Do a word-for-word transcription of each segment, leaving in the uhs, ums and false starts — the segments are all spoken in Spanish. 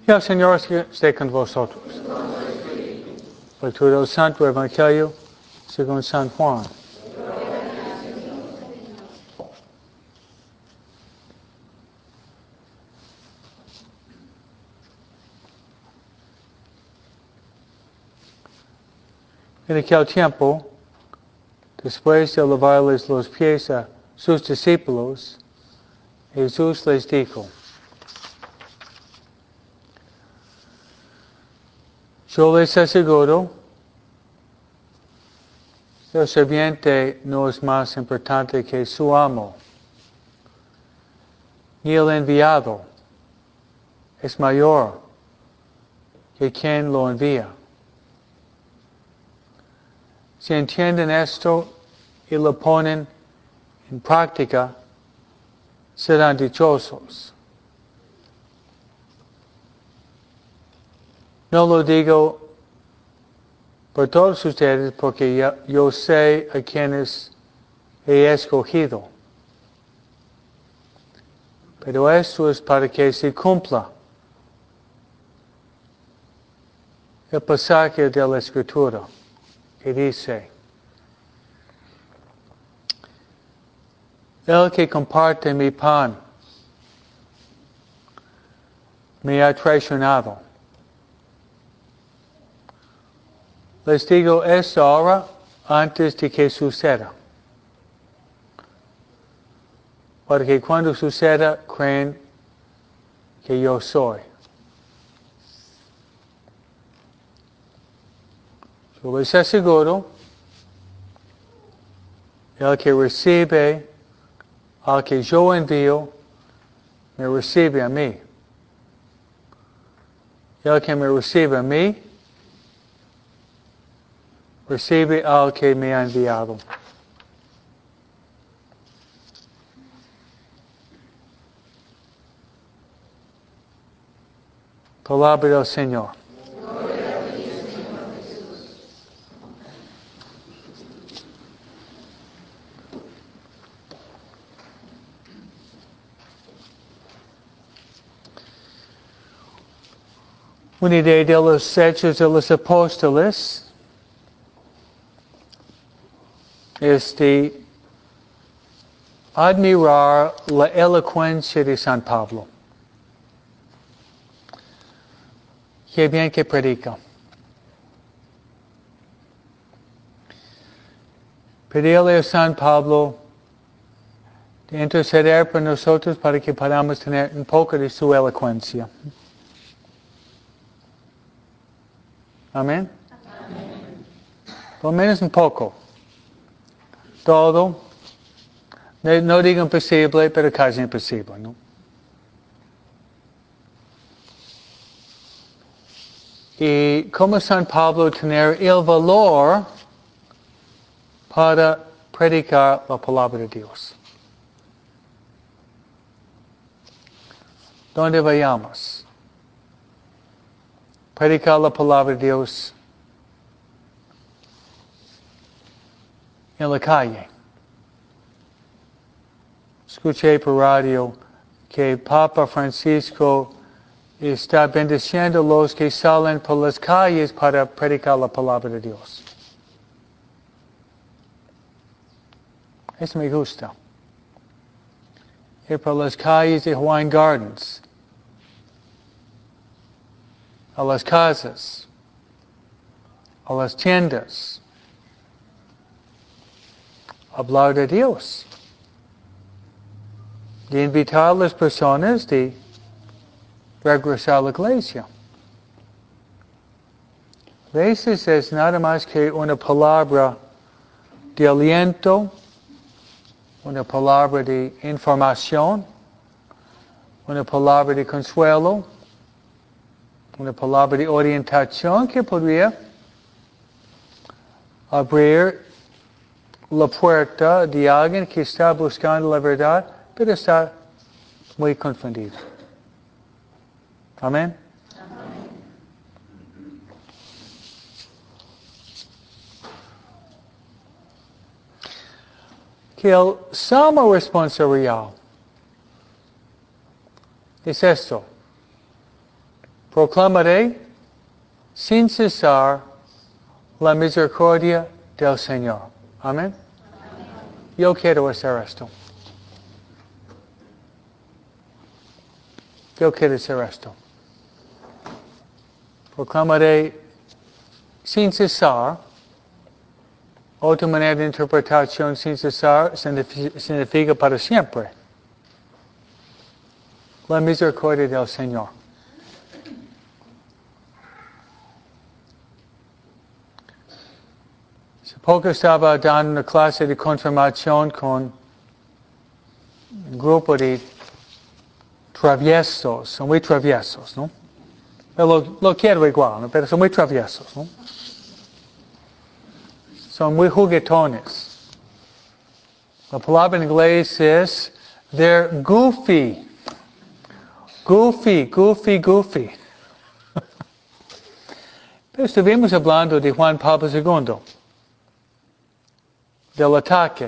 Y el Señor esté con vosotros. Lectura del Santo Evangelio según San Juan. En aquel tiempo, después de lavarles los pies a sus discípulos, Jesús les dijo: Yo les aseguro, el sirviente no es más importante que su amo, ni el enviado es mayor que quien lo envía. Si entienden esto y lo ponen en práctica, serán dichosos. No lo digo por todos ustedes porque yo, yo sé a quienes he escogido. Pero esto es para que se cumpla el pasaje de la Escritura que dice: El que comparte mi pan me ha traicionado. Les digo esto ahora antes de que suceda, para que cuando suceda creen que yo soy. Yo les aseguro, el que recibe al que yo envío, me recibe a mí. Y el que me recibe a mí, recibe al que me ha enviado. Palabra del Señor. Una idea de los hechos de los apóstoles es de admirar la elocuencia de San Pablo. Qué bien que predica. Pedirle a San Pablo de interceder por nosotros para que podamos tener un poco de su elocuencia. Amén. Amén. Por lo menos un poco. Todo. No, no digo imposible, pero casi imposible, ¿no? Y como San Pablo tener el valor para predicar la palabra de Dios. Donde vayamos, predicar la palabra de Dios en la calle. Escuché por radio que Papa Francisco está bendiciendo a los que salen por las calles para predicar la palabra de Dios. Eso me gusta. Ir por las calles de Hawaiian Gardens, a las casas, a las tiendas, hablar de Dios, de invitar a las personas de regresar a la iglesia. A veces es nada más que una palabra de aliento, una palabra de información, una palabra de consuelo, una palabra de orientación que podría abrir la puerta de alguien que está buscando la verdad, pero está muy confundido. Amén. Que el salmo responsorial es esto. proclamaré sin cesar la misericordia del Señor. Amén. Yo quiero hacer esto. Yo quiero hacer esto. Proclamaré sin cesar. Otra manera de interpretación sin cesar significa para siempre. La misericordia del Señor. Hace poco estaba dando una clase de confirmación con un grupo de traviesos. Son muy traviesos, ¿no? Lo, lo quiero igual, ¿no? Pero son muy traviesos, ¿no? Son muy juguetones. La palabra en inglés es, they're goofy. Goofy, goofy, goofy. Pero estuvimos hablando de Juan Pablo segundo, del ataque.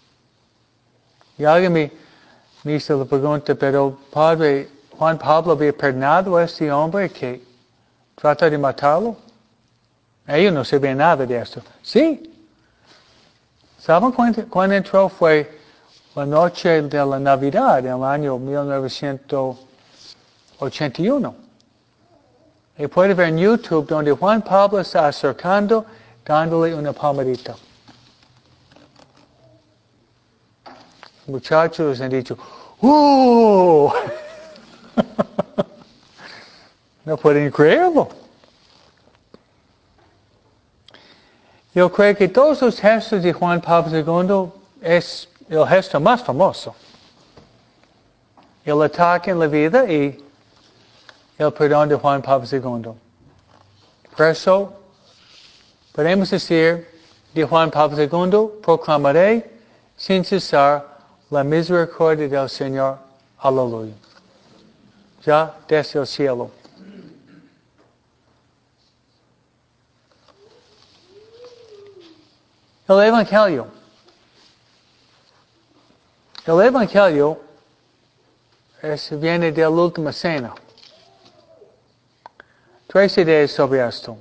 Y alguien me, me hizo la pregunta, pero Padre, Juan Pablo había perdonado a este hombre que trata de matarlo. Ellos no sabían nada de esto. Sí. ¿Saben cuándo, cuándo entró? Fue la noche de la Navidad, en el año mil novecientos ochenta y uno. Y puede ver en YouTube donde Juan Pablo está acercando, dándole una palmadita. Muchachos han dicho, ¡uh! No pueden creerlo. Yo creo que todos los gestos de Juan Pablo segundo es el gesto más famoso. El ataque en la vida y el perdón de Juan Pablo segundo. Por eso, podemos decir de Juan Pablo segundo, proclamaré sin cesar la misericordia del Señor. Aleluya. Ya desde el cielo. El Evangelio. El Evangelio es, viene de la última cena. Tres ideas sobre esto.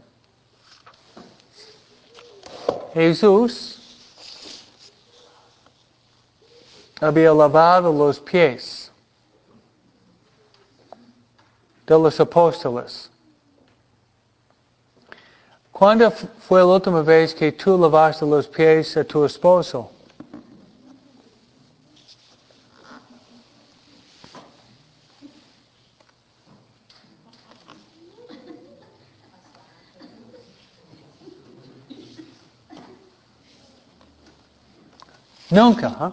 Jesús había lavado los pies de los apóstoles. ¿Cuándo fue la última vez que tú lavaste los pies a tu esposo? Nunca, ¿eh?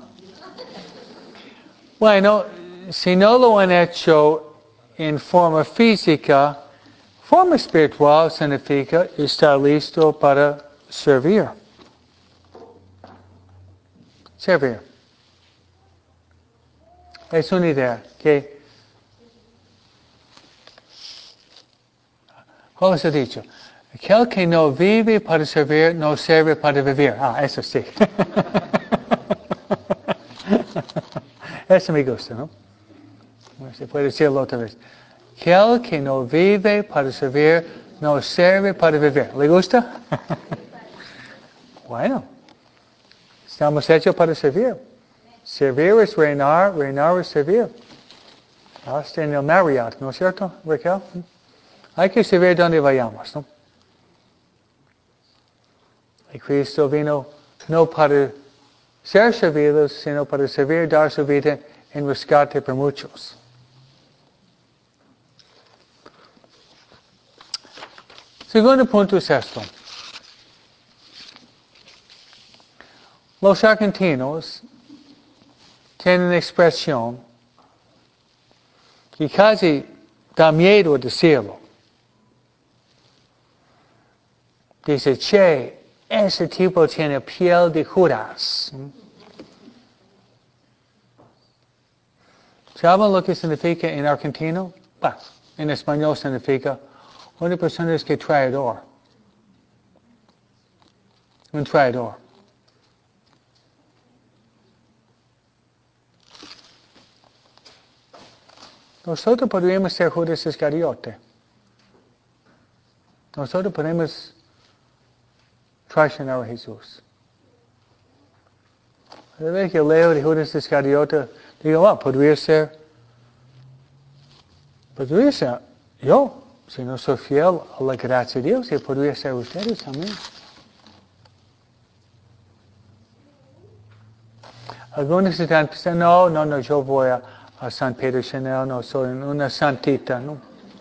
Bueno, si no lo han hecho en forma física, forma espiritual significa estar listo para servir. Servir. Es una idea que, ¿cómo se ha dicho? Aquel que no vive para servir, no sirve para vivir. Ah, eso sí. Eso me gusta, ¿no? Se puede decirlo otra vez. Aquel que no vive para servir, no sirve para vivir. ¿Le gusta? Bueno, estamos hechos para servir. Servir es reinar, reinar es servir. Hasta en el Marriott, ¿no es cierto, Raquel? Hay que servir donde vayamos, ¿no? Y Cristo vino no para ser servidos, sino para servir, dar su vida en rescate por muchos. Segundo punto es esto. Los argentinos tienen una expresión que casi da miedo decirlo. Dice, che, ese tipo tiene piel de Judas. ¿Saben lo que significa en argentino? Bueno, en español significa una persona es que traidor. Un traidor. Nosotros podríamos ser Judas Iscariote. nosotros podemos traicionar a Jesús. Cada vez que leo de Judas Iscariote, digo, ah, podría ser, podría ser yo, si no soy fiel a la gracia de Dios, y podría ser ustedes también. Algunos están pensando, no, no, no, yo voy a, a San Pedro Chanel, no, soy una santita, no.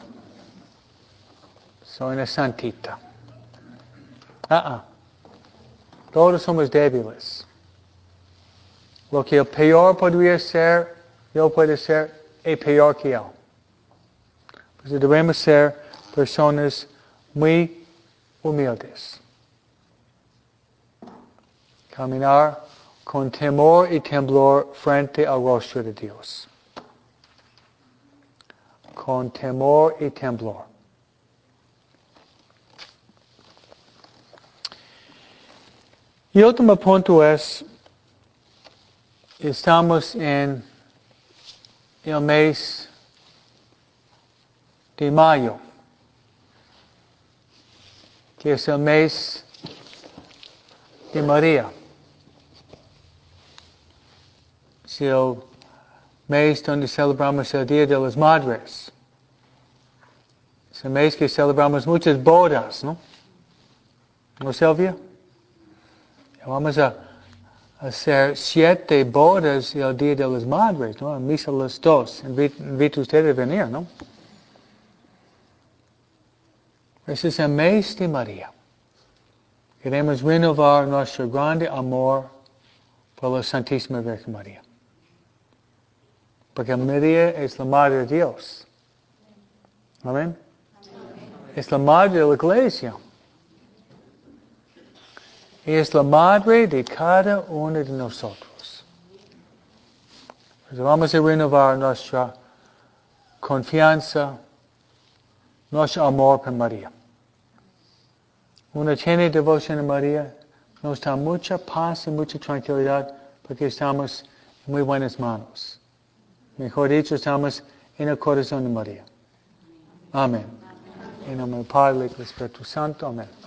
Soy una santita. Ah, ah. Todos somos débiles. Lo que el peor podría ser, yo puedo ser, es peor que él. Pues debemos ser personas muy humildes. Caminar con temor y temblor frente al rostro de Dios. Con temor y temblor. Y el último punto es, estamos en el mes de mayo, que es el mes de María. Es el mes donde celebramos el Día de las Madres. Es el mes que celebramos muchas bodas, ¿no? ¿No, Silvia? Vamos a hacer siete bodas el Día de las Madres, ¿no? En misa las dos. Invito a ustedes a venir, ¿no? Ese es el mes de María. Queremos renovar nuestro grande amor por la Santísima Virgen María. Porque María es la Madre de Dios. Amén. Es la Madre de la Iglesia. Y es la Madre de cada uno de nosotros. Entonces vamos a renovar nuestra confianza, nuestro amor por María. Una llena devoción a María nos da mucha paz y mucha tranquilidad porque estamos en muy buenas manos. Mejor dicho, estamos en el corazón de María. Amén. En nombre del Padre y del Espíritu Santo. Amén.